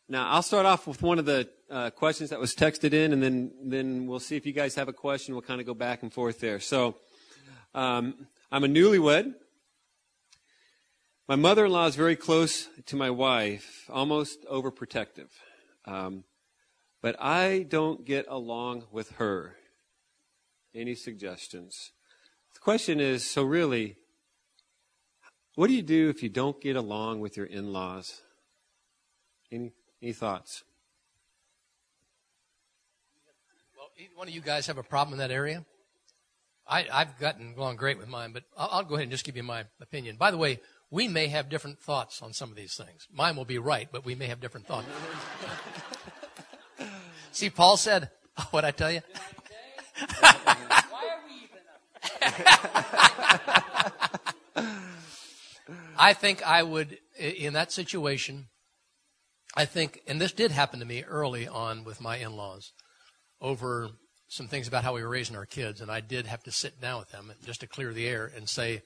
Now, I'll start off with one of the questions that was texted in, and then we'll see if you guys have a question. We'll kind of go back and forth there. So, I'm a newlywed. My mother-in-law is very close to my wife, almost overprotective. But I don't get along with her. Any suggestions? The question is, so really, what do you do if you don't get along with your in-laws? Any thoughts? Well, either one of you guys have a problem in that area? I've gotten along great with mine, but I'll go ahead and just give you my opinion. By the way, we may have different thoughts on some of these things. Mine will be right, but we may have different thoughts. See, Paul said, what'd I tell you? Why are we even up? I think I would, in that situation, and this did happen to me early on with my in-laws over some things about how we were raising our kids, and I did have to sit down with them just to clear the air and say,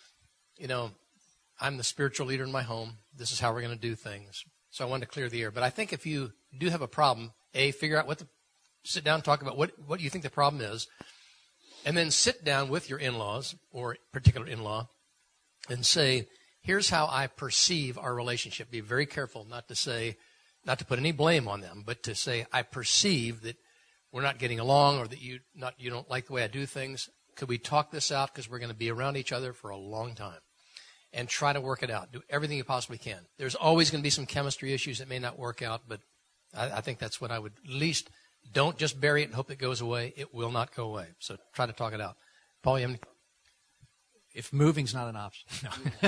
I'm the spiritual leader in my home. This is how we're going to do things. So I wanted to clear the air. But I think if you do have a problem, figure out sit down and talk about what you think the problem is, and then sit down with your in-laws or particular in-law and say, here's how I perceive our relationship. Be very careful not to put any blame on them, but to say, I perceive that we're not getting along or that you don't like the way I do things. Could we talk this out? Because we're going to be around each other for a long time. And try to work it out. Do everything you possibly can. There's always going to be some chemistry issues that may not work out, but I think that's what I would, at least don't just bury it and hope it goes away. It will not go away. So try to talk it out. Paul, you have any? If moving's not an option.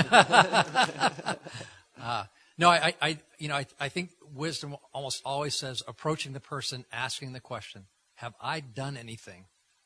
No. I think wisdom almost always says approaching the person, asking the question, have I done anything?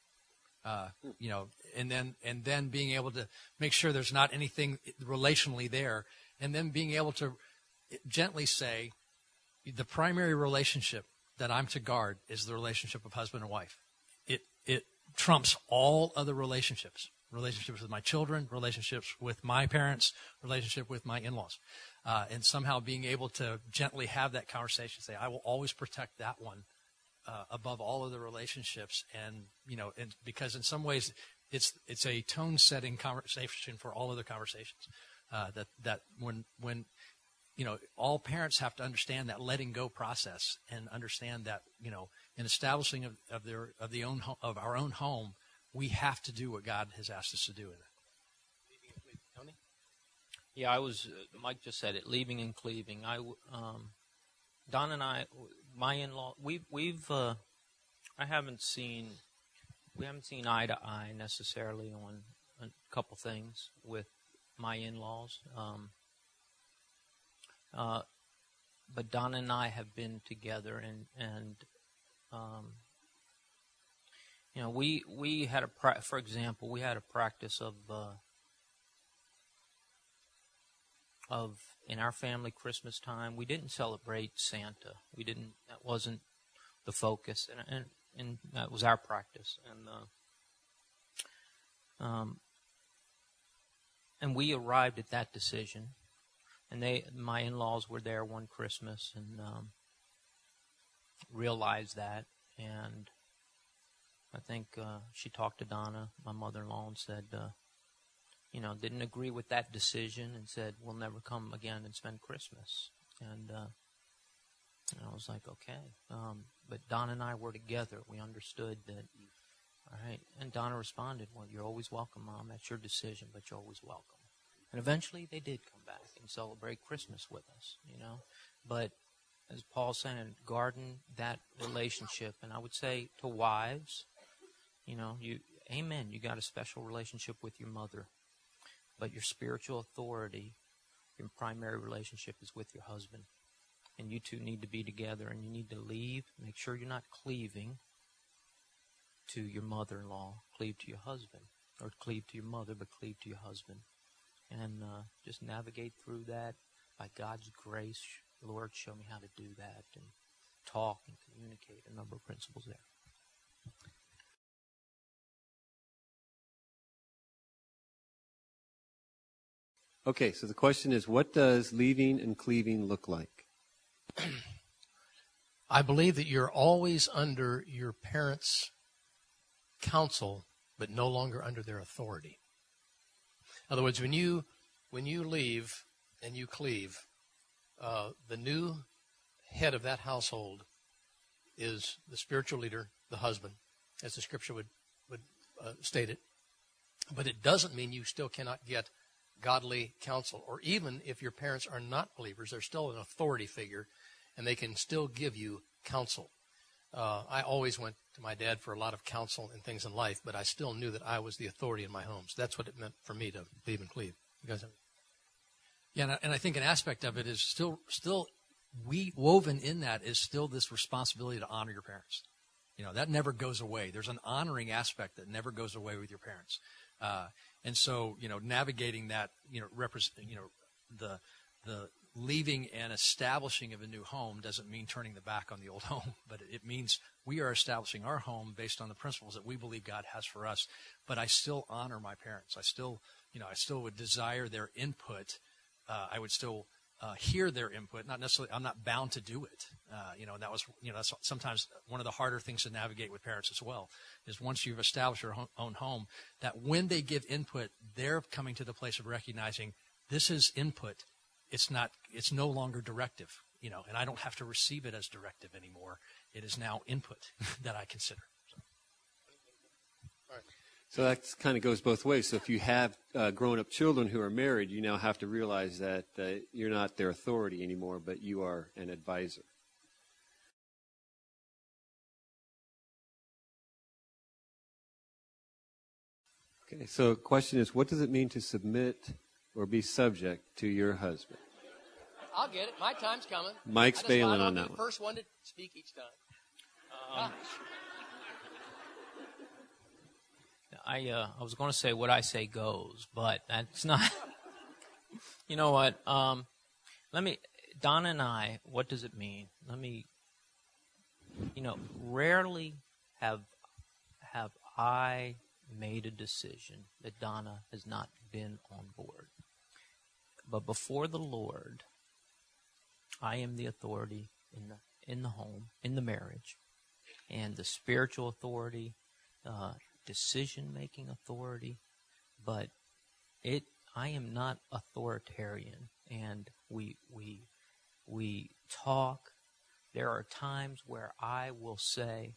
And then being able to make sure there's not anything relationally there, and then being able to gently say, the primary relationship that I'm to guard is the relationship of husband and wife. It trumps all other relationships with my children, relationships with my parents, relationship with my in-laws. And somehow being able to gently have that conversation, say, I will always protect that one above all other relationships. And because in some ways it's a tone-setting conversation for all other conversations. That when all parents have to understand that letting go process and understand that in establishing of our own home, we have to do what God has asked us to do in it. Tony? Yeah, Mike just said it, leaving and cleaving. Don and I, my in-law, I haven't seen eye to eye necessarily on a couple things with my in-laws. But Donna and I have been together, and we had for example, we had a practice of in our family Christmas time, we didn't celebrate Santa. That wasn't the focus, and that was our practice, and we arrived at that decision. And my in-laws were there one Christmas and realized that. And I think she talked to Donna, my mother-in-law, and said, didn't agree with that decision and said, we'll never come again and spend Christmas. And I was like, okay. But Donna and I were together. We understood that, all right. And Donna responded, well, you're always welcome, Mom. That's your decision, but you're always welcome. And eventually they did come back and celebrate Christmas with us, But as Paul's saying, garden that relationship. And I would say to wives, amen, you got a special relationship with your mother. But your spiritual authority, your primary relationship is with your husband. And you two need to be together, and you need to make sure you're not cleaving to your mother-in-law, cleave to your husband. Or cleave to your mother, but cleave to your husband. And just navigate through that by God's grace. Lord, show me how to do that, and talk and communicate, a number of principles there. Okay, so the question is, what does leaving and cleaving look like? I believe that you're always under your parents' counsel, but no longer under their authority. In other words, when you leave and you cleave, the new head of that household is the spiritual leader, the husband, as the scripture would state it. But it doesn't mean you still cannot get godly counsel. Or even if your parents are not believers, they're still an authority figure, and they can still give you counsel. I always went to my dad for a lot of counsel and things in life, but I still knew that I was the authority in my home. So that's what it meant for me to leave and cleave. You guys have... Yeah, and I think an aspect of it is still woven in that is still this responsibility to honor your parents. You know, that never goes away. There's an honoring aspect that never goes away with your parents. And so, you know, navigating that, you know, the leaving and establishing of a new home doesn't mean turning the back on the old home, but it means we are establishing our home based on the principles that we believe God has for us. But I still honor my parents. I still would desire their input. I would still hear their input. Not necessarily, I'm not bound to do it. That's sometimes one of the harder things to navigate with parents as well, is once you've established your own home, that when they give input, they're coming to the place of recognizing this is input. It's no longer directive, you know, and I don't have to receive it as directive anymore. It is now input that I consider. So that kind of goes both ways. So if you have grown-up children who are married, you now have to realize that you're not their authority anymore, but you are an advisor. Okay, so the question is, what does it mean to submit or be subject to your husband? I'll get it. My time's coming. Mike's bailing on that one. First one to speak each time. I was going to say what I say goes, but that's not. You know what? Donna and I, what does it mean? Rarely have I made a decision that Donna has not been on board. But before the Lord, I am the authority in the home, in the marriage, and the spiritual authority, decision-making authority, but I am not authoritarian, and we talk. There are times where I say,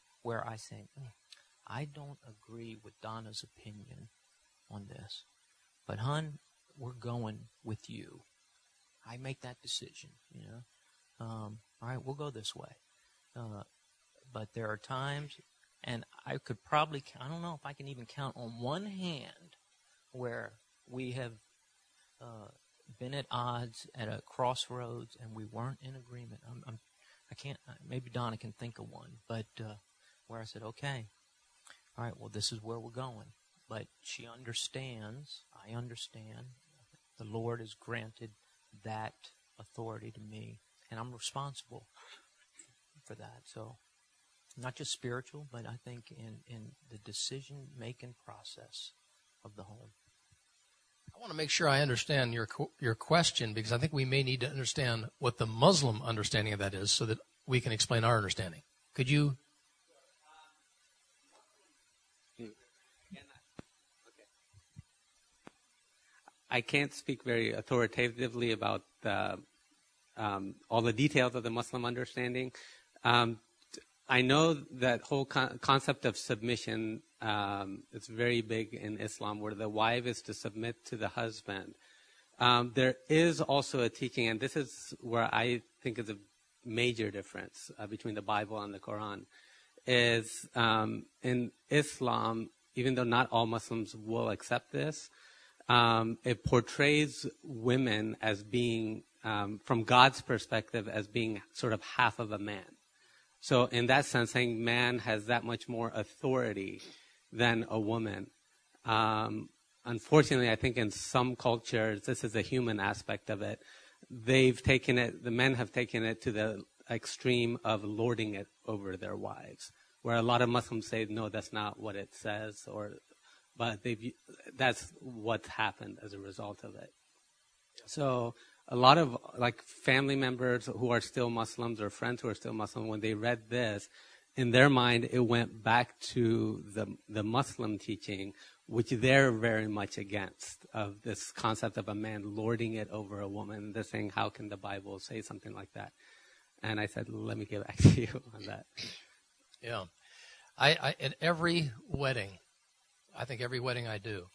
I don't agree with Donna's opinion on this, but hon, we're going with you. I make that decision, you know. All right, we'll go this way. But there are times, and I could probably, I don't know if I can even count on one hand where we have been at odds at a crossroads and we weren't in agreement. I can't, maybe Donna can think of one, but where I said, okay, all right, well, this is where we're going. But she understands, I understand, the Lord has granted that authority to me, and I'm responsible for that. So not just spiritual, but I think in the decision-making process of the home. I want to make sure I understand your question, because I think we may need to understand what the Muslim understanding of that is so that we can explain our understanding. Could you? I can't speak very authoritatively about all the details of the Muslim understanding. I know that whole concept of submission is very big in Islam, where the wife is to submit to the husband. There is also a teaching, and this is where I think is a major difference between the Bible and the Quran, is in Islam, even though not all Muslims will accept this, it portrays women as being, from God's perspective, as being sort of half of a man. So in that sense, saying man has that much more authority than a woman. Unfortunately, I think in some cultures, this is a human aspect of it. The men have taken it to the extreme of lording it over their wives, where a lot of Muslims say, no, that's not what it says, but that's what's happened as a result of it. So a lot of like family members who are still Muslims or friends who are still Muslim, when they read this, in their mind, it went back to the Muslim teaching, which they're very much against, of this concept of a man lording it over a woman. They're saying, how can the Bible say something like that? And I said, let me get back to you on that. Yeah. I at every wedding, I think every wedding I do,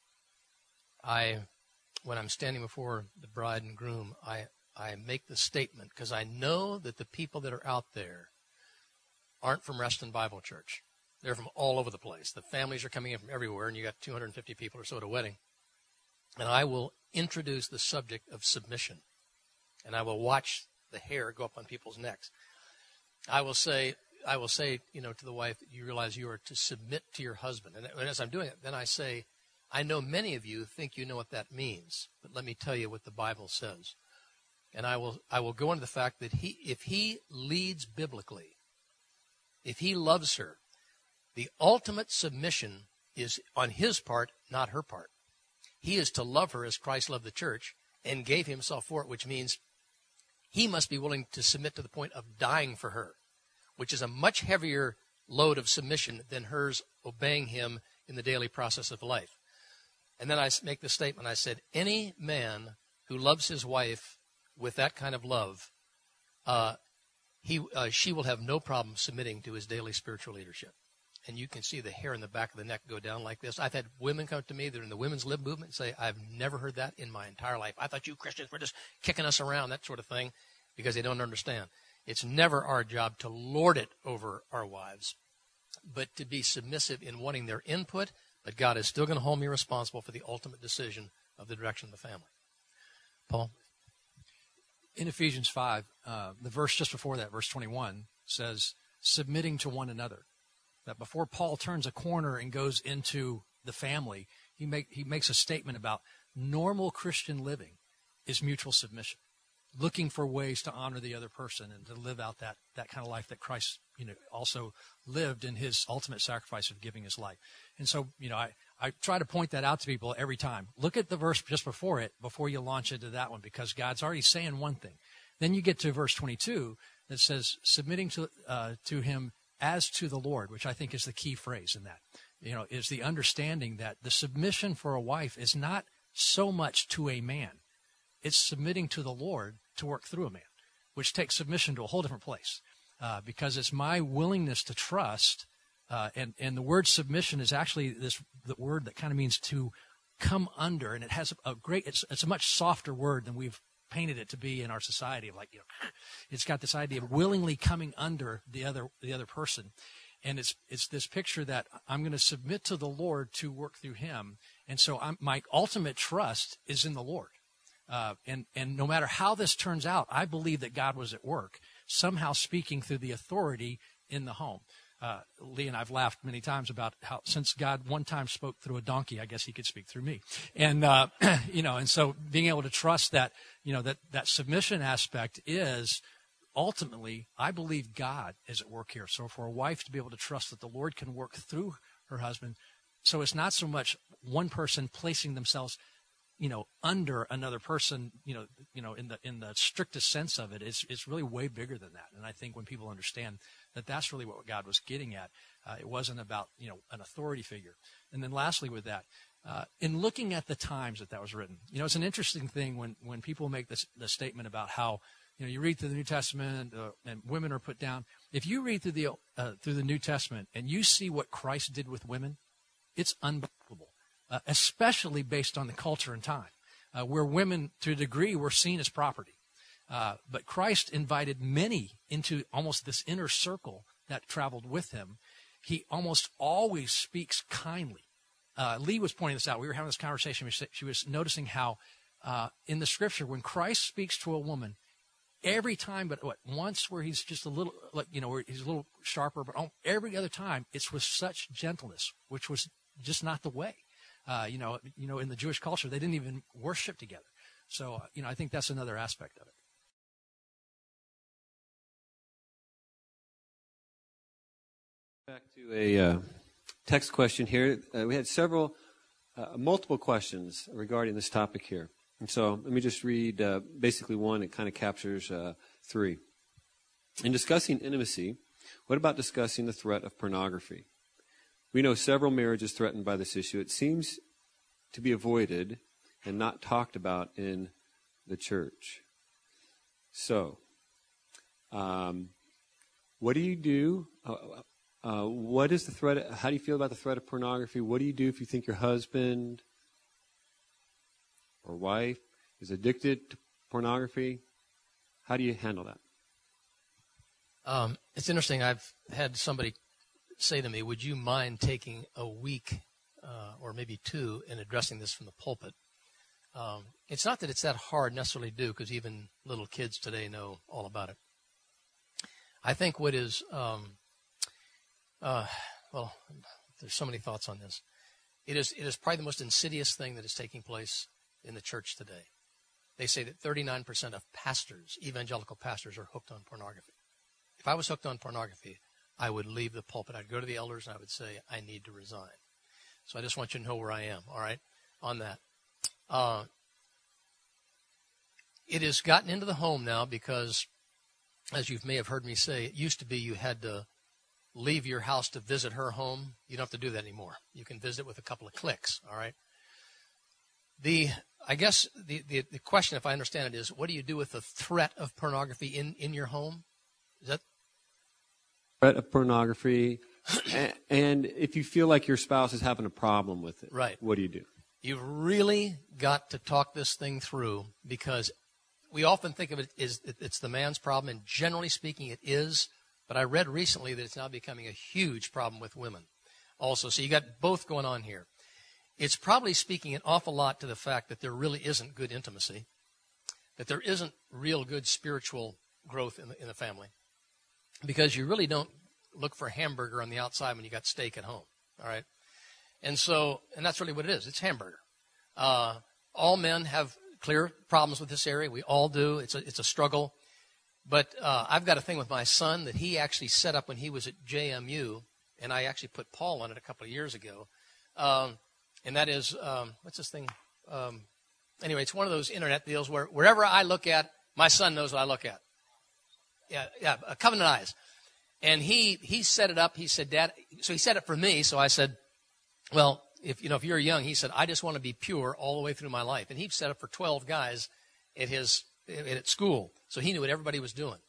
when I'm standing before the bride and groom, I make the statement, because I know that the people that are out there aren't from Reston Bible Church. They're from all over the place. The families are coming in from everywhere, and you got 250 people or so at a wedding. And I will introduce the subject of submission, and I will watch the hair go up on people's necks. I will say, to the wife, you realize you are to submit to your husband. And as I'm doing it, then I say, I know many of you think you know what that means, but let me tell you what the Bible says. And I will go into the fact that if he leads biblically, if he loves her, the ultimate submission is on his part, not her part. He is to love her as Christ loved the church and gave himself for it, which means he must be willing to submit to the point of dying for her, which is a much heavier load of submission than hers obeying him in the daily process of life. And then I make the statement, I said, any man who loves his wife with that kind of love, she will have no problem submitting to his daily spiritual leadership. And you can see the hair in the back of the neck go down like this. I've had women come to me that are in the women's lib movement and say, I've never heard that in my entire life. I thought you Christians were just kicking us around, that sort of thing, because they don't understand. It's never our job to lord it over our wives, but to be submissive in wanting their input, but God is still going to hold me responsible for the ultimate decision of the direction of the family. Paul? In Ephesians 5, the verse just before that, verse 21, says, submitting to one another. That before Paul turns a corner and goes into the family, he makes a statement about normal Christian living is mutual submission, looking for ways to honor the other person and to live out that kind of life that Christ, also lived in his ultimate sacrifice of giving his life. And so, I try to point that out to people every time. Look at the verse just before it, before you launch into that one, because God's already saying one thing. Then you get to verse 22 that says, submitting to him as to the Lord, which I think is the key phrase in that, is the understanding that the submission for a wife is not so much to a man. It's submitting to the Lord to work through a man, which takes submission to a whole different place, because it's my willingness to trust. And the word submission is actually the word that kind of means to come under, and it has it's a much softer word than we've painted it to be in our society. Of it's got this idea of willingly coming under the other person, and it's this picture that I'm going to submit to the Lord to work through him, and so my ultimate trust is in the Lord. And no matter how this turns out, I believe that God was at work, somehow speaking through the authority in the home. Lee and I've laughed many times about how, since God one time spoke through a donkey, I guess he could speak through me. And, and so being able to trust that, that submission aspect is ultimately, I believe God is at work here. So for a wife to be able to trust that the Lord can work through her husband, so it's not so much one person placing themselves under another person, in the strictest sense of it, it's really way bigger than that. And I think when people understand that that's really what God was getting at, it wasn't about, an authority figure. And then lastly with that, in looking at the times that was written, it's an interesting thing when people make the statement about how, you read through the New Testament and women are put down. If you read through the New Testament and you see what Christ did with women, it's unbelievable. Especially based on the culture and time, where women, to a degree, were seen as property. But Christ invited many into almost this inner circle that traveled with him. He almost always speaks kindly. Lee was pointing this out. We were having this conversation. She was noticing how in the Scripture, when Christ speaks to a woman, every time but once where he's just a little, where he's a little sharper, but every other time it's with such gentleness, which was just not the way. In the Jewish culture, they didn't even worship together. So, I think that's another aspect of it. Back to a text question here. We had multiple questions regarding this topic here. And so let me just read basically one. It kind of captures three. In discussing intimacy, what about discussing the threat of pornography? We know several marriages threatened by this issue. It seems to be avoided and not talked about in the church. So, what do you do? What is the threat? How do you feel about the threat of pornography? What do you do if you think your husband or wife is addicted to pornography? How do you handle that? It's interesting. I've had somebody say to me, would you mind taking a week or maybe two in addressing this from the pulpit? It's not that it's that hard necessarily to do, because even little kids today know all about it. I think what is, well, there's so many thoughts on this. It is probably the most insidious thing that is taking place in the church today. They say that 39% of pastors, evangelical pastors, are hooked on pornography. If I was hooked on pornography, I would leave the pulpit. I'd go to the elders and I would say, I need to resign. So I just want you to know where I am, all right, on that. It has gotten into the home now because, as you may have heard me say, it used to be you had to leave your house to visit her home. You don't have to do that anymore. You can visit with a couple of clicks, all right? I guess the question, if I understand it, is what do you do with the threat of pornography in your home? Is that threat of pornography, and if you feel like your spouse is having a problem with it, right? What do you do? You've really got to talk this thing through, because we often think of it as it's the man's problem, and generally speaking, it is. But I read recently that it's now becoming a huge problem with women also. So you got both going on here. It's probably speaking an awful lot to the fact that there really isn't good intimacy, that there isn't real good spiritual growth in the family, because you really don't look for hamburger on the outside when you got steak at home, all right? And that's really what it is. It's hamburger. All men have clear problems with this area. We all do. It's a struggle. But I've got a thing with my son that he actually set up when he was at JMU, and I actually put Paul on it a couple of years ago. And that is, what's this thing? Anyway, it's one of those internet deals where wherever I look at, my son knows what I look at. Yeah, Covenant Eyes. And he set it up. He said, Dad, so he set it for me. So I said, well, if you're young, he said, I just want to be pure all the way through my life. And he set up for 12 guys at school. So he knew what everybody was doing.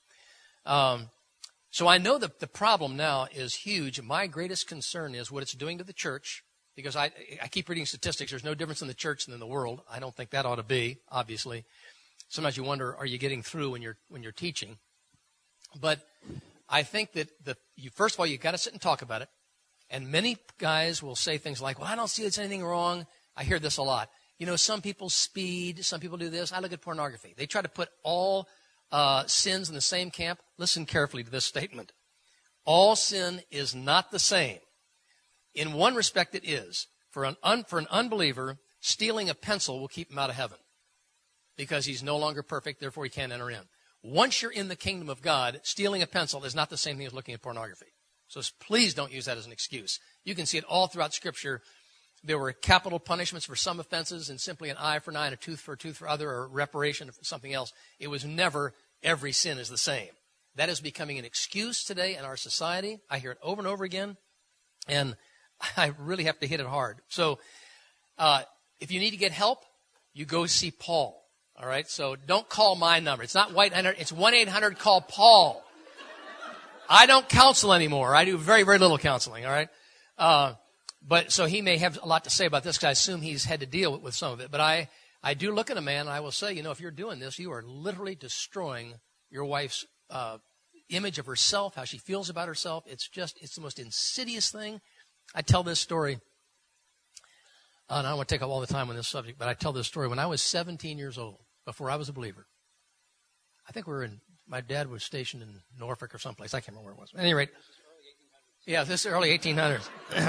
So I know that the problem now is huge. My greatest concern is what it's doing to the church, because I keep reading statistics. There's no difference in the church than in the world. I don't think that ought to be, obviously. Sometimes you wonder, are you getting through when you're teaching? But I think that first of all, you've got to sit and talk about it. And many guys will say things like, well, I don't see there's anything wrong. I hear this a lot. Some people speed, some people do this. I look at pornography. They try to put all sins in the same camp. Listen carefully to this statement. All sin is not the same. In one respect, it is. For an unbeliever, stealing a pencil will keep him out of heaven, because he's no longer perfect, therefore he can't enter in. Once you're in the kingdom of God, stealing a pencil is not the same thing as looking at pornography. So please don't use that as an excuse. You can see it all throughout Scripture. There were capital punishments for some offenses, and simply an eye for an eye and a tooth for other, or reparation for something else. It was never every sin is the same. That is becoming an excuse today in our society. I hear it over and over again, and I really have to hit it hard. So if you need to get help, you go see Paul. All right? So don't call my number. It's not White 100. It's 1-800-CALL Paul. I don't counsel anymore. I do very, very little counseling. All right? But so he may have a lot to say about this, because I assume he's had to deal with some of it. But I do look at a man, and I will say, if you're doing this, you are literally destroying your wife's image of herself, how she feels about herself. It's the most insidious thing. I tell this story, and I don't want to take up all the time on this subject, but I tell this story. When I was 17 years old, before I was a believer, I think my dad was stationed in Norfolk or someplace. I can't remember where it was. At any rate, yeah, this is early 1800s.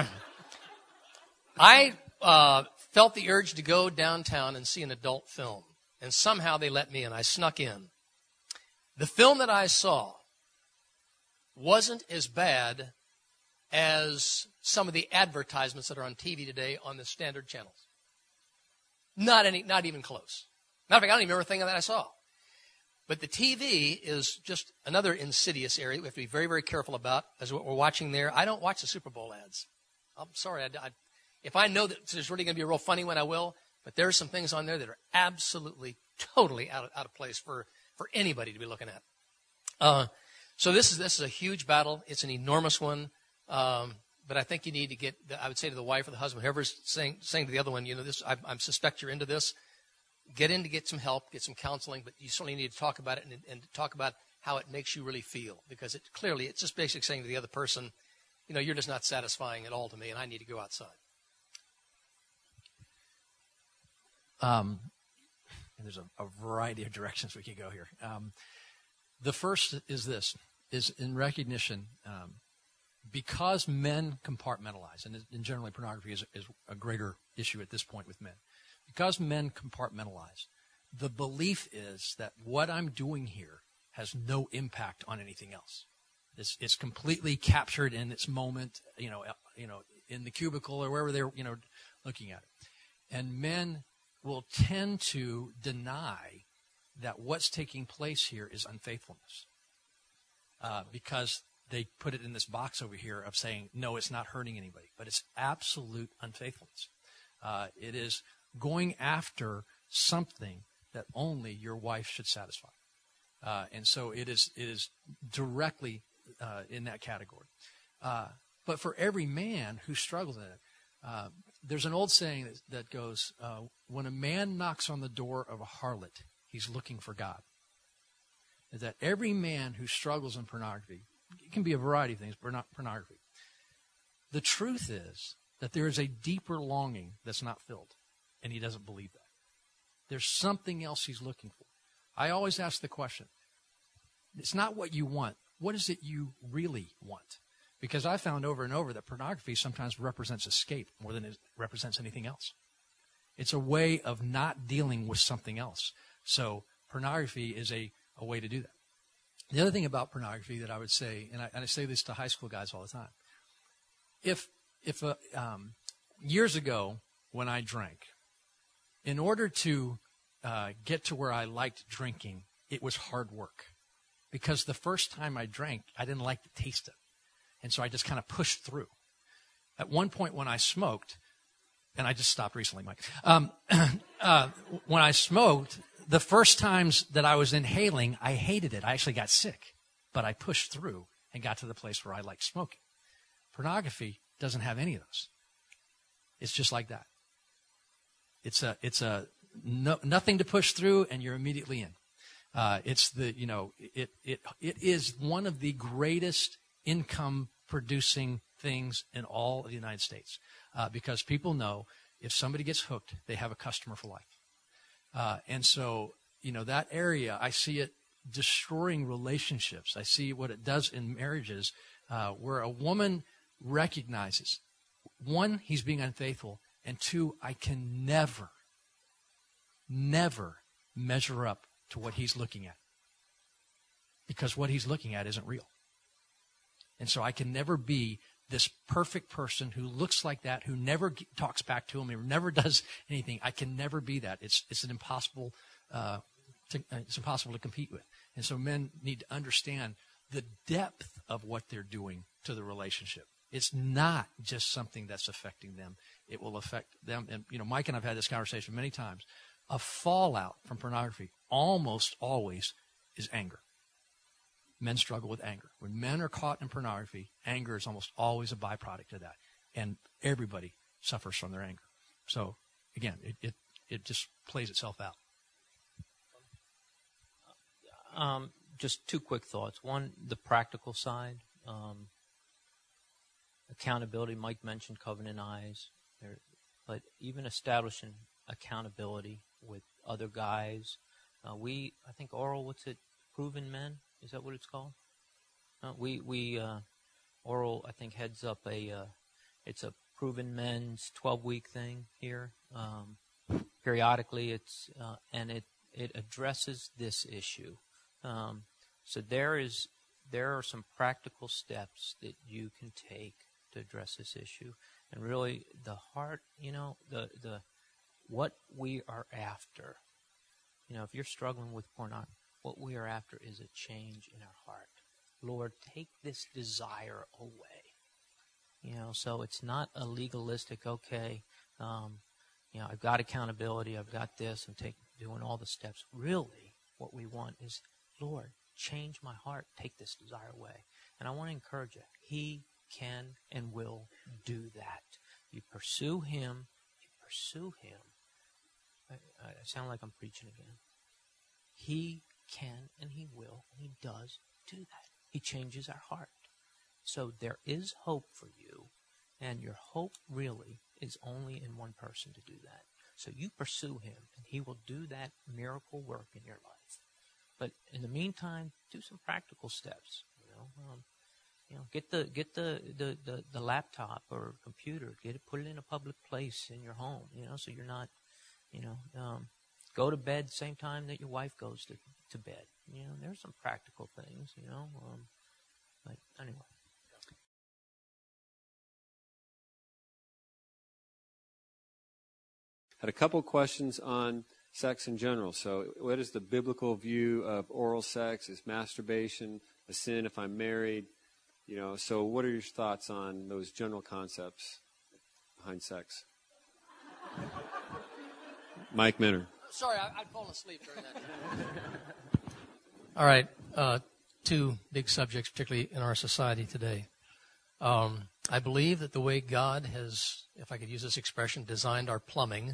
I felt the urge to go downtown and see an adult film, and somehow they let me in. I snuck in. The film that I saw wasn't as bad as some of the advertisements that are on TV today on the standard channels. Not even close. Matter of fact, I don't even remember a thing that I saw. But the TV is just another insidious area we have to be very, very careful about as what we're watching there. I don't watch the Super Bowl ads. I'm sorry. If I know that there's really going to be a real funny one, I will. But there are some things on there that are absolutely, totally out of place for anybody to be looking at. So this is a huge battle. It's an enormous one. But I think you need to get, I would say to the wife or the husband, whoever's saying to the other one, this, I suspect you're into this. Get some help, get some counseling, but you certainly need to talk about it and talk about how it makes you really feel. Because it's just basically saying to the other person, you're just not satisfying at all to me, and I need to go outside. And there's a variety of directions we could go here. The first is in recognition, because men compartmentalize, and generally pornography is a greater issue at this point with men. Because men compartmentalize, the belief is that what I'm doing here has no impact on anything else. It's completely captured in its moment, in the cubicle or wherever they're, looking at it. And men will tend to deny that what's taking place here is unfaithfulness, because they put it in this box over here of saying, no, it's not hurting anybody, but it's absolute unfaithfulness. It is going after something that only your wife should satisfy. And so it is directly in that category. But for every man who struggles in it, there's an old saying that goes, when a man knocks on the door of a harlot, he's looking for God. Is that every man who struggles in pornography, it can be a variety of things, but not pornography. The truth is that there is a deeper longing that's not filled. And he doesn't believe that. There's something else he's looking for. I always ask the question, it's not what you want. What is it you really want? Because I found over and over that pornography sometimes represents escape more than it represents anything else. It's a way of not dealing with something else. So pornography is a way to do that. The other thing about pornography that I would say, and I say this to high school guys all the time, if years ago when I drank, in order to get to where I liked drinking, it was hard work. Because the first time I drank, I didn't like the taste of it. And so I just kind of pushed through. At one point when I smoked, and I just stopped recently, Mike. When I smoked, the first times that I was inhaling, I hated it. I actually got sick. But I pushed through and got to the place where I liked smoking. Pornography doesn't have any of those. It's just like that. It's nothing to push through, and you're immediately in. It is one of the greatest income producing things in all of the United States, because people know if somebody gets hooked, they have a customer for life. And so, that area, I see it destroying relationships. I see what it does in marriages, where a woman recognizes, one, he's being unfaithful, and two, I can never measure up to what he's looking at. Because what he's looking at isn't real. And so I can never be this perfect person who looks like that, who never talks back to him, who never does anything. I can never be that. It's an impossible to compete with. And so men need to understand the depth of what they're doing to the relationship. It's not just something that's affecting them. It will affect them. And, Mike and I've had this conversation many times. A fallout from pornography almost always is anger. Men struggle with anger. When men are caught in pornography, anger is almost always a byproduct of that. And everybody suffers from their anger. So, again, it just plays itself out. Just two quick thoughts. One, the practical side. Accountability. Mike mentioned covenant eyes. But even establishing accountability with other guys. I think Oral, what's it? Proven Men? Is that what it's called? Oral, I think, heads up it's a Proven Men's 12-week thing here. Periodically, and it addresses this issue. So there are some practical steps that you can take to address this issue. And really, the heart, the what we are after if you're struggling with pornography, what we are after is a change in our heart. Lord, take this desire away. So it's not a legalistic, okay, I've got accountability, I've got this, I'm doing all the steps. Really, what we want is, Lord, change my heart, take this desire away. And I want to encourage you, He can and will do that. You pursue Him, I sound like I'm preaching again. He can and He will, and He does do that. He changes our heart. So there is hope for you, and your hope really is only in one person to do that. So you pursue Him, and He will do that miracle work in your life. But in the meantime, do some practical steps. Get the laptop or computer, put it in a public place in your home. So you're not, go to bed same time that your wife goes to bed. There's some practical things. But anyway. Had a couple questions on sex in general. So what is the biblical view of oral sex? Is masturbation a sin if I'm married? So what are your thoughts on those general concepts behind sex? Mike Minner. Sorry, I'd fallen asleep during that. All right. Two big subjects, particularly in our society today. I believe that the way God has, if I could use this expression, designed our plumbing,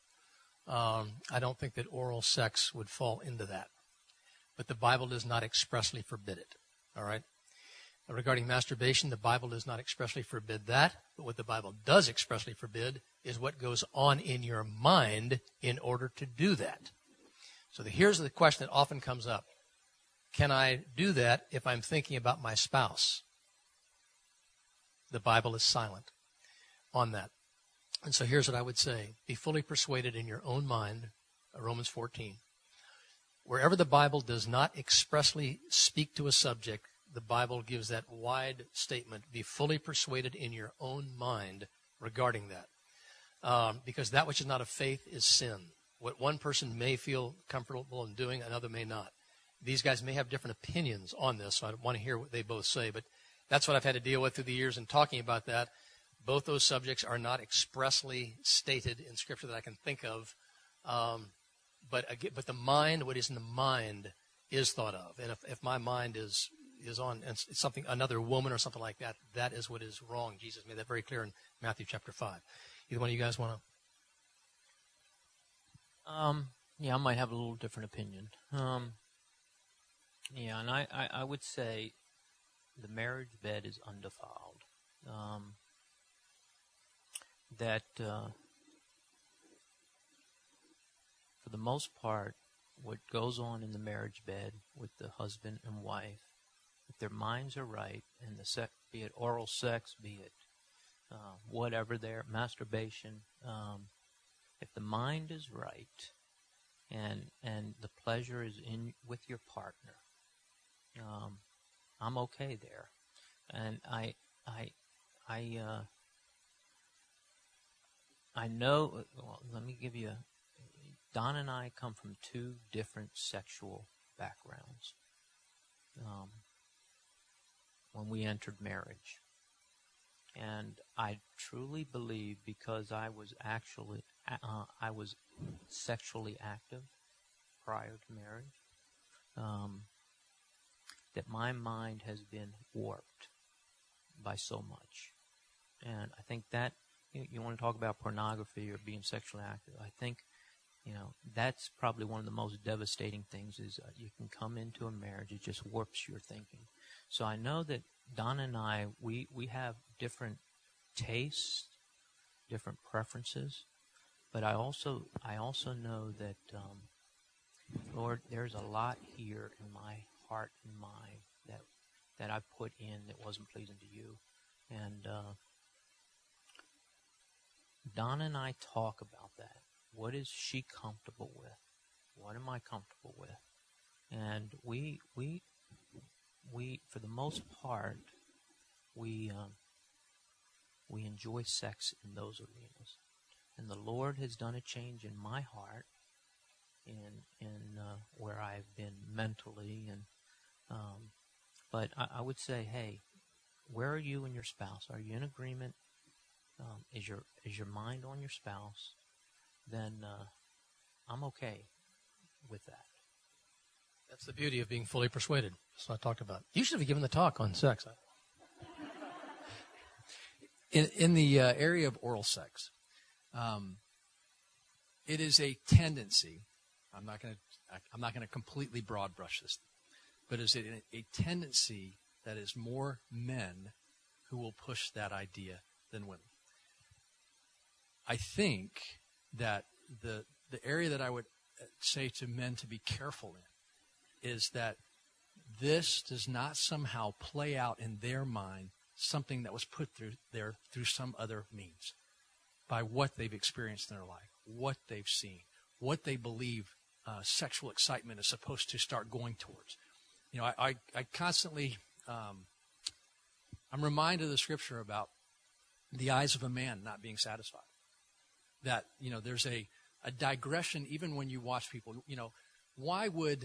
I don't think that oral sex would fall into that. But the Bible does not expressly forbid it. All right? Regarding masturbation, the Bible does not expressly forbid that. But what the Bible does expressly forbid is what goes on in your mind in order to do that. So here's the question that often comes up. Can I do that if I'm thinking about my spouse? The Bible is silent on that. And so here's what I would say. Be fully persuaded in your own mind, Romans 14. Wherever the Bible does not expressly speak to a subject, the Bible gives that wide statement, be fully persuaded in your own mind regarding that. Because that which is not of faith is sin. What one person may feel comfortable in doing, another may not. These guys may have different opinions on this, so I want to hear what they both say. But that's what I've had to deal with through the years in talking about that. Both those subjects are not expressly stated in Scripture that I can think of. But the mind, what is in the mind, is thought of. And if my mind is on and it's something, another woman or something like that, that is what is wrong. Jesus made that very clear in Matthew chapter 5. Either one of you guys want to? Yeah, I might have a little different opinion. Yeah, and I would say the marriage bed is undefiled. That for the most part, what goes on in the marriage bed with the husband and wife, if their minds are right, and the sex, be it oral sex, be it whatever their masturbation, if the mind is right, and the pleasure is in with your partner, I'm okay there. And I know, well, let me give you, Don and I come from two different sexual backgrounds when we entered marriage. And I truly believe, because I was sexually active prior to marriage, that my mind has been warped by so much. And I think that, you want to talk about pornography or being sexually active, I think, that's probably one of the most devastating things is you can come into a marriage, it just warps your thinking. So I know that Don and I, we have different tastes, different preferences, but I also know that, Lord, there's a lot here in my heart and mind that I put in that wasn't pleasing to you. And Don and I talk about that. What is she comfortable with? What am I comfortable with? And we for the most part, we enjoy sex in those arenas. And the Lord has done a change in my heart in where I've been mentally, and but I would say, hey, where are you and your spouse? Are you in agreement? Is your mind on your spouse? Then I'm okay with that. That's the beauty of being fully persuaded. That's what I talked about. You should have given the talk on sex. In the area of oral sex, it is a tendency. I'm not going to completely broad brush this, but it's a tendency that is more men who will push that idea than women. I think that the area that I would say to men to be careful in is that this does not somehow play out in their mind something that was put through some other means, by what they've experienced in their life, what they've seen, what they believe sexual excitement is supposed to start going towards. You know, I constantly, I'm reminded of the scripture about the eyes of a man not being satisfied. That, you know, there's a digression even when you watch people. You know, why would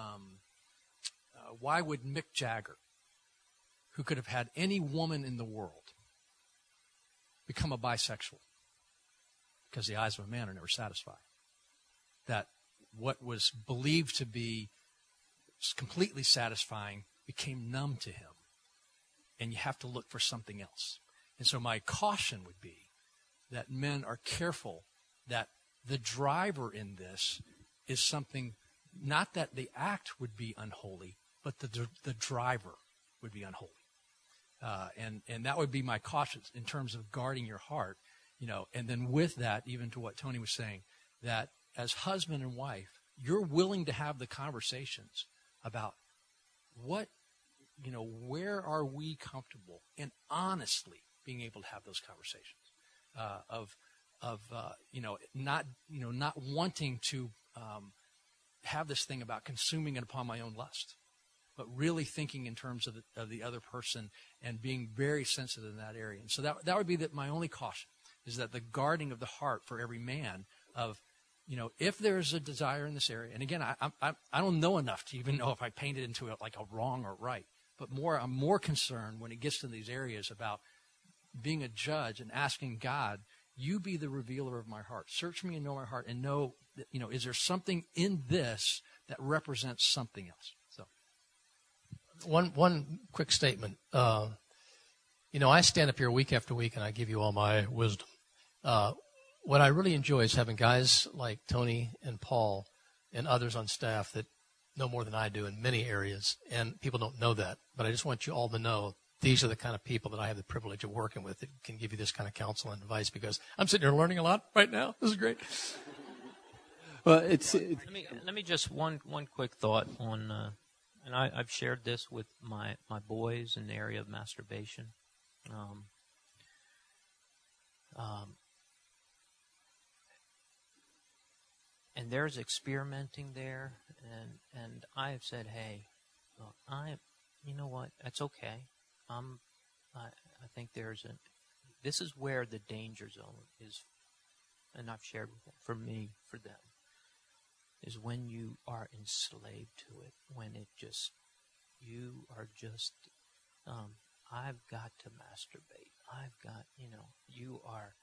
Mick Jagger, who could have had any woman in the world, become a bisexual? Because the eyes of a man are never satisfied. That what was believed to be completely satisfying became numb to him. And you have to look for something else. And so my caution would be that men are careful that the driver in this is something, not that the act would be unholy, but the driver would be unholy. And that would be my caution in terms of guarding your heart. You know, and then with that, even to what Tony was saying, that as husband and wife, you're willing to have the conversations about what, you know, where are we comfortable, and honestly being able to have those conversations not wanting to have this thing about consuming it upon my own lust, but really thinking in terms of the other person and being very sensitive in that area. And so that would be my only caution, is that the guarding of the heart for every man of, you know, if there's a desire in this area, and again, I don't know enough to even know if I paint it into like a wrong or right, but I'm more concerned when it gets to these areas about being a judge and asking God, you be the revealer of my heart. Search me and know my heart, and know, that, you know, is there something in this that represents something else? So, one quick statement. You know, I stand up here week after week and I give you all my wisdom. What I really enjoy is having guys like Tony and Paul and others on staff that know more than I do in many areas, and people don't know that. But I just want you all to know these are the kind of people that I have the privilege of working with that can give you this kind of counsel and advice, because I'm sitting here learning a lot right now. This is great. Well, let me just one quick thought on, and I've shared this with my boys in the area of masturbation. And there's experimenting there, and I have said, hey, look, you know what, that's okay. I think this is where the danger zone is, and I've shared with them, for me, for them, is when you are enslaved to it, when you are just, I've got to masturbate. I've got, you know, you are,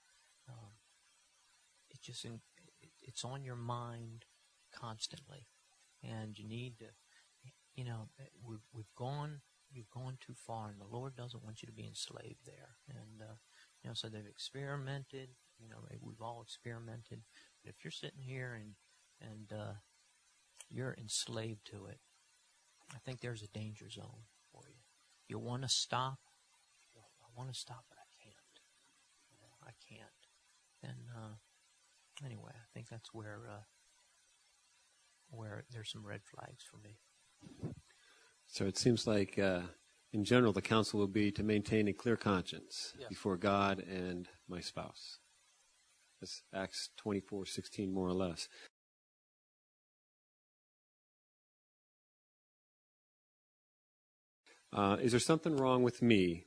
it's on your mind constantly, and you need to, you know, you've gone too far, and the Lord doesn't want you to be enslaved there. And, you know, so they've experimented, you know, we've all experimented. But if you're sitting here and you're enslaved to it, I think there's a danger zone for you. You want to stop. I want to stop, but I can't. You know, I can't. And anyway, I think that's where there's some red flags for me. So it seems like, in general, the counsel will be to maintain a clear conscience before God and my spouse. That's Acts 24:16, more or less. Is there something wrong with me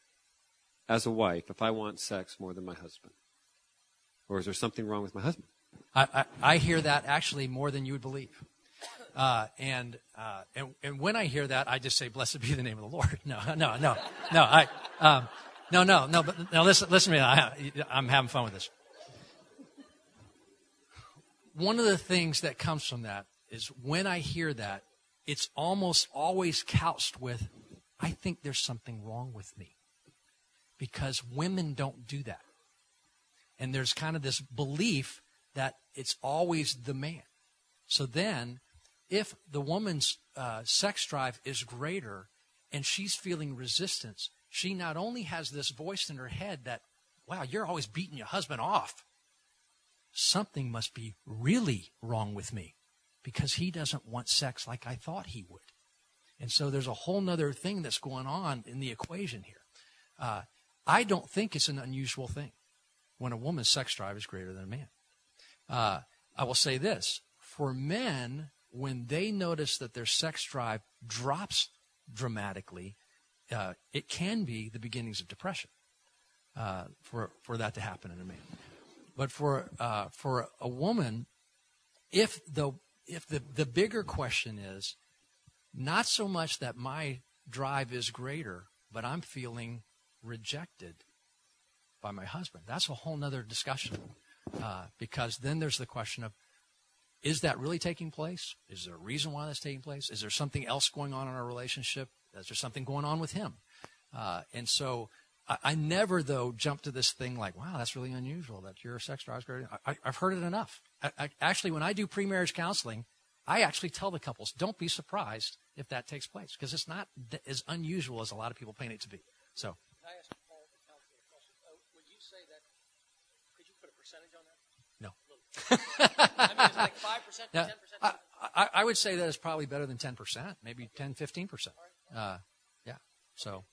as a wife if I want sex more than my husband? Or is there something wrong with my husband I hear that actually more than you would believe. And when I hear that, I just say, "Blessed be the name of the Lord." No. But now listen to me. I'm having fun with this. One of the things that comes from that is when I hear that, it's almost always couched with, "I think there's something wrong with me," because women don't do that. And there's kind of this belief that it's always the man. So then, if the woman's sex drive is greater and she's feeling resistance, she not only has this voice in her head that, "Wow, you're always beating your husband off. Something must be really wrong with me because he doesn't want sex like I thought he would." And so there's a whole other thing that's going on in the equation here. I don't think it's an unusual thing when a woman's sex drive is greater than a man. I will say this. For men, when they notice that their sex drive drops dramatically, it can be the beginnings of depression for that to happen in a man. But for a woman, if the bigger question is not so much that my drive is greater, but I'm feeling rejected by my husband, that's a whole nother discussion. Because then there's the question of, is that really taking place? Is there a reason why that's taking place? Is there something else going on in our relationship? Is there something going on with him? And so I never, though, jump to this thing like, "Wow, that's really unusual that your sex drive is greater." I've heard it enough. Actually, when I do pre-marriage counseling, I actually tell the couples, don't be surprised if that takes place, because it's not as unusual as a lot of people paint it to be. So. Can I ask Paul, the counselor, a question? Would you say that, could you put a percentage on that? No. I mean, is it like 5%, 10%? I would say that it's probably better than 10%, maybe 10, 15%. Yeah. So.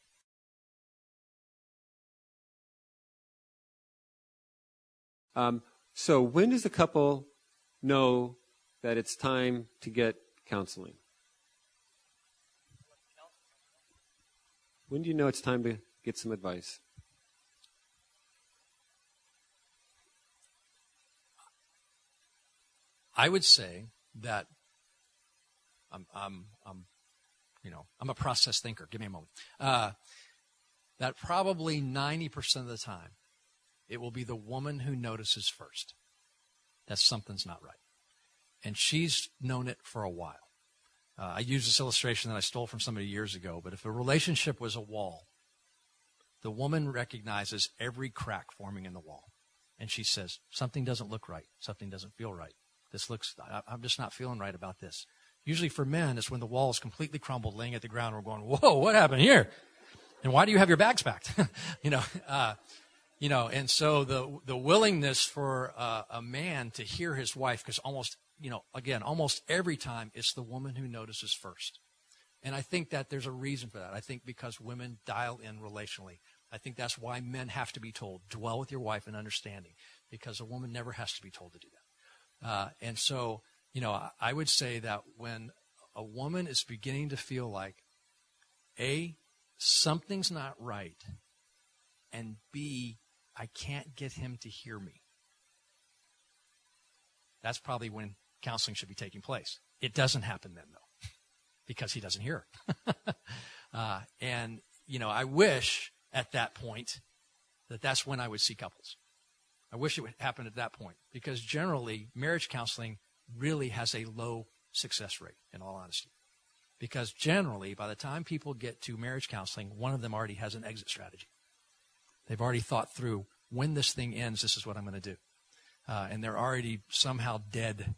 So when does the couple know that it's time to get counseling? When do you know it's time to get some advice? I would say that I'm a process thinker. Give me a moment. That probably 90% of the time, it will be the woman who notices first that something's not right. And she's known it for a while. I use this illustration that I stole from somebody years ago, but if a relationship was a wall, the woman recognizes every crack forming in the wall. And she says, "Something doesn't look right. Something doesn't feel right. I'm just not feeling right about this." Usually for men, it's when the wall is completely crumbled, laying at the ground, and we're going, "Whoa, what happened here? And why do you have your bags packed?" And so the willingness for a man to hear his wife, because almost every time it's the woman who notices first. And I think that there's a reason for that. I think because women dial in relationally. I think that's why men have to be told, dwell with your wife in understanding, because a woman never has to be told to do that. And so, I would say that when a woman is beginning to feel like, A, something's not right, and B, I can't get him to hear me, that's probably when counseling should be taking place. It doesn't happen then, though, because he doesn't hear her. And I wish at that point that's when I would see couples. I wish it would happen at that point, because generally marriage counseling really has a low success rate, in all honesty. Because generally, by the time people get to marriage counseling, one of them already has an exit strategy. They've already thought through, when this thing ends, this is what I'm going to do. And they're already somehow dead,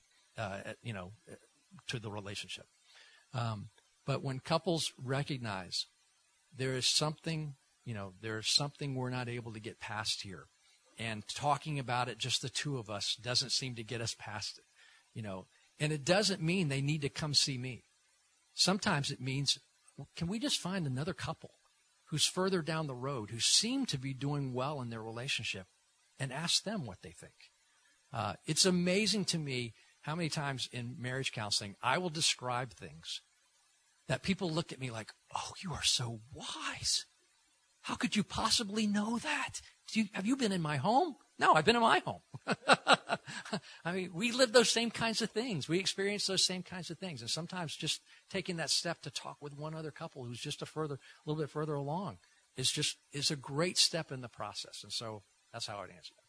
to the relationship. But when couples recognize there is something we're not able to get past here, and talking about it, just the two of us, doesn't seem to get us past it, And it doesn't mean they need to come see me. Sometimes it means, can we just find another couple who's further down the road, who seem to be doing well in their relationship, and ask them what they think. It's amazing to me how many times in marriage counseling I will describe things that people look at me like, "Oh, you are so wise. How could you possibly know that? Have you been in my home?" No, I've been in my home. I mean, we live those same kinds of things. We experience those same kinds of things. And sometimes just taking that step to talk with one other couple who's just a little bit further along is a great step in the process. And so that's how I'd answer that.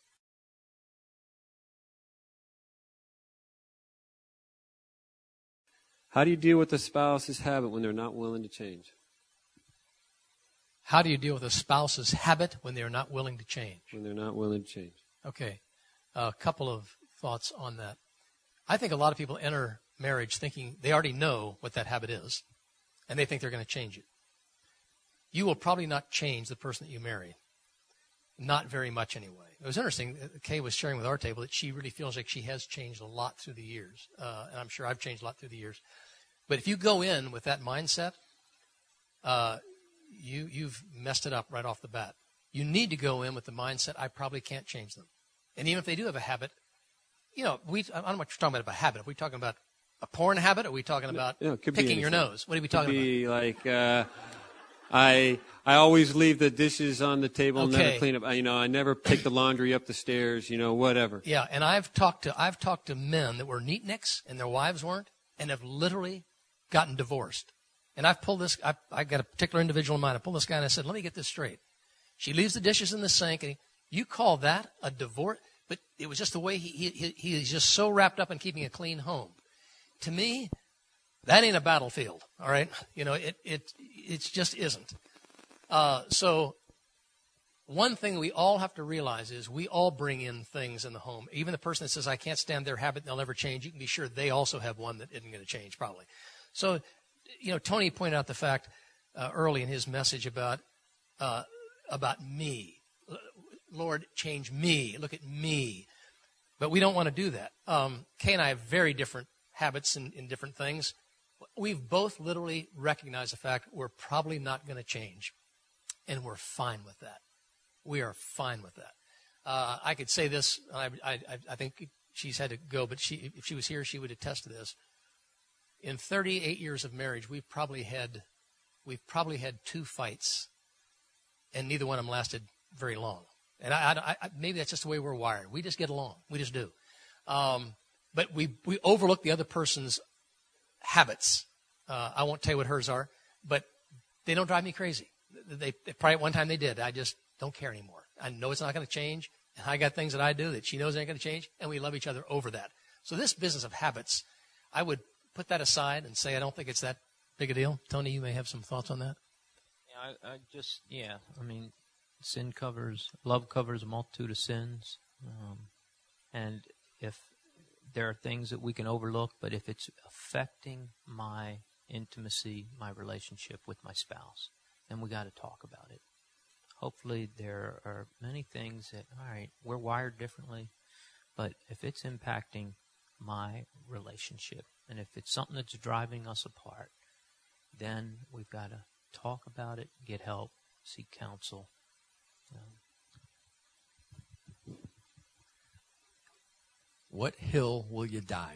How do you deal with a spouse's habit when they're not willing to change? How do you deal with a spouse's habit when they're not willing to change? When they're not willing to change. Okay. A couple of thoughts on that. I think a lot of people enter marriage thinking they already know what that habit is, and they think they're going to change it. You will probably not change the person that you marry. Not very much anyway. It was interesting. Kay was sharing with our table that she really feels like she has changed a lot through the years. And I'm sure I've changed a lot through the years. But if you go in with that mindset, you've messed it up right off the bat. You need to go in with the mindset, I probably can't change them. And even if they do have a habit, I don't know what you're talking about a habit. Are we talking about a porn habit? Are we talking about picking your nose? What are we talking about? Like, I always leave the dishes on the table and never clean up. I never take the laundry up the stairs, whatever. Yeah, and I've talked to men that were neatniks and their wives weren't, and have literally gotten divorced. And I've pulled this. I got a particular individual in mind. I pulled this guy and I said, "Let me get this straight. She leaves the dishes in the sink, and you call that a divorce?" But it was just the way he's just so wrapped up in keeping a clean home. To me, that ain't a battlefield. All right, it just isn't. So one thing we all have to realize is we all bring in things in the home. Even the person that says, I can't stand their habit, they'll never change, you can be sure they also have one that isn't going to change probably. So, Tony pointed out the fact early in his message about me. Lord, change me. Look at me. But we don't want to do that. Kay and I have very different habits in different things. We've both literally recognized the fact we're probably not going to change. And we're fine with that. We are fine with that. I could say this. I think she's had to go, but if she was here, she would attest to this. In 38 years of marriage, we've probably had 2 fights, and neither one of them lasted very long. And maybe that's just the way we're wired. We just get along. We just do. But we overlook the other person's habits. I won't tell you what hers are, but they don't drive me crazy. They probably at one time they did. I just don't care anymore. I know it's not going to change, and I got things that I do that she knows ain't going to change, and we love each other over that. So this business of habits, I would put that aside and say I don't think it's that big a deal. Tony, you may have some thoughts on that. Yeah, love covers a multitude of sins. And if there are things that we can overlook, but if it's affecting my intimacy, my relationship with my spouse, then we got to talk about it. Hopefully there are many things that, all right, we're wired differently, but if it's impacting my relationship, and if it's something that's driving us apart, then we've got to talk about it, get help, seek counsel. What hill will you die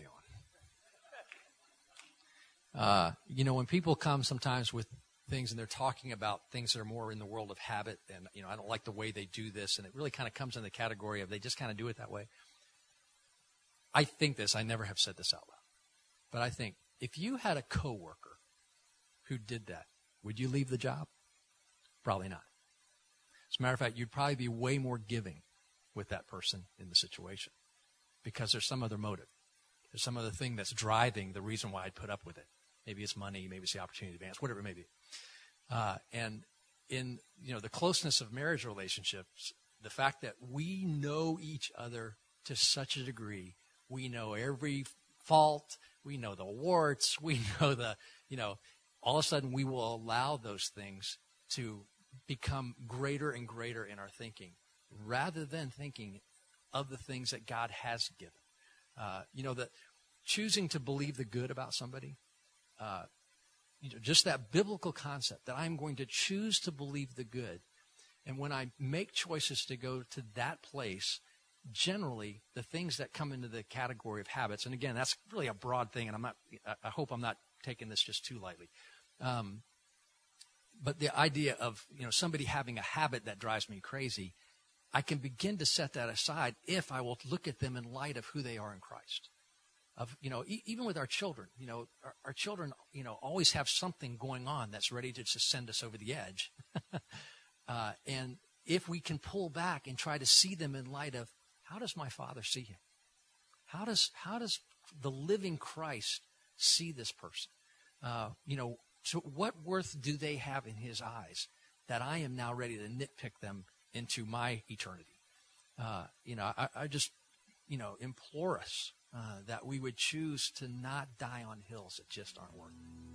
on? When people come sometimes with things and they're talking about things that are more in the world of habit, and I don't like the way they do this, and it really kind of comes in the category of they just kind of do it that way. I think this, I never have said this out loud, but I think if you had a coworker who did that, would you leave the job? Probably not. As a matter of fact, you'd probably be way more giving with that person in the situation because there's some other motive. There's some other thing that's driving the reason why I'd put up with it. Maybe it's money, maybe it's the opportunity to advance, whatever it may be. And in the closeness of marriage relationships, the fact that we know each other to such a degree, we know every fault, we know the warts, we know all of a sudden we will allow those things to become greater and greater in our thinking rather than thinking of the things that God has given. That choosing to believe the good about somebody, just that biblical concept that I'm going to choose to believe the good. And when I make choices to go to that place, generally the things that come into the category of habits, and again, that's really a broad thing, and I hope I'm not taking this just too lightly. But the idea of, somebody having a habit that drives me crazy, I can begin to set that aside if I will look at them in light of who they are in Christ. Even with our children, our children, always have something going on that's ready to just send us over the edge. And if we can pull back and try to see them in light of, how does my Father see him? How does the living Christ see this person? So what worth do they have in his eyes that I am now ready to nitpick them into my eternity? I just, implore us that we would choose to not die on hills that just aren't worth it.